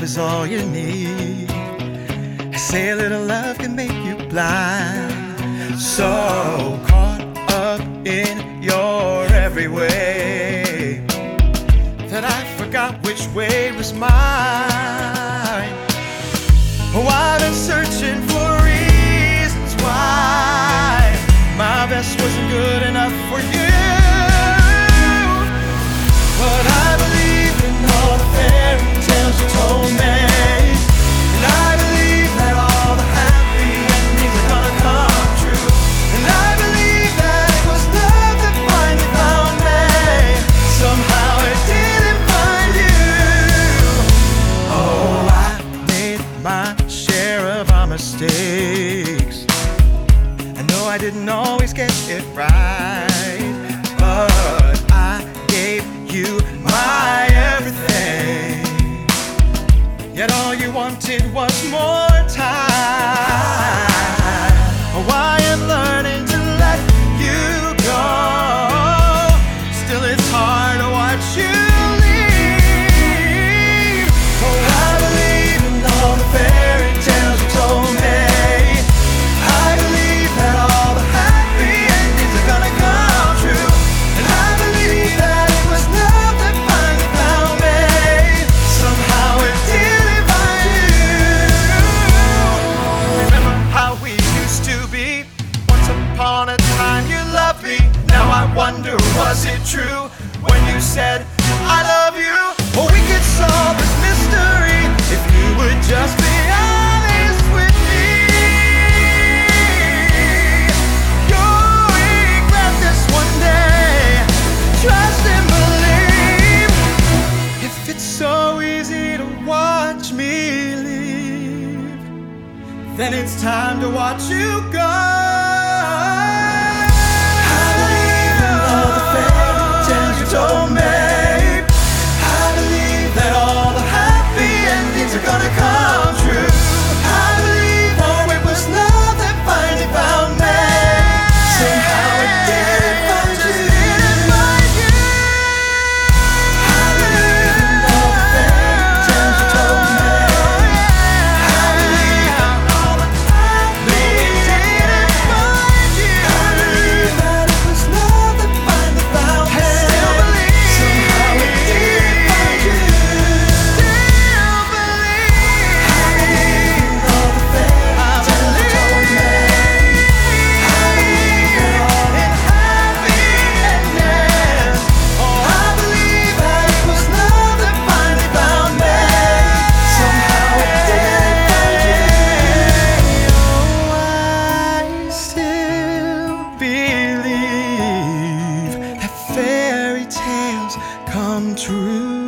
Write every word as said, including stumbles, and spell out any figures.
is all you need. I say a little love can make you blind. So caught up in your every way that I forgot which way was mine. Oh, I've been searching for reasons why my best wasn't good enough for you. But I believe in all the fairy tales you told me, and I believe that all the happy endings are gonna come true. And I believe that it was love that finally found me. Somehow it didn't find you. Oh, I made my share of our mistakes. I know I didn't always get it right, but I gave you my everything. Yet all you wanted was more time. Oh, I am learning to let you go. Still it's hard to watch you leave. Oh, I believe in all the fairy tales you told me. I believe that all the happy endings are gonna come true. And I believe that it was love that finally found me. Somehow it didn't find you. Remember how we used to be? Once upon a time you loved me. Now I wonder, was it true when you said I love you? Or we could solve this mystery if you would just be honest with me. You'll regret this one day. Trust and believe. If it's so easy to watch me leave, then it's time to watch you go. I believe in all the fairy tales you told me. I believe that all the happy endings are gonna come true. I believe, oh, it was love that finally found me. Somehow it didn't find you. I believe in all the fairy tales you told me. I believe in all the happy endings didn't find you. I believe that it was love that finally found me. Somehow it didn't find you. Still believe. I believe in all the fairy tales you told me. I believe in all the happy endings. Oh, I believe that it was love that finally found me. Somehow it didn't find you. Oh, I still believe that fairy tales come true.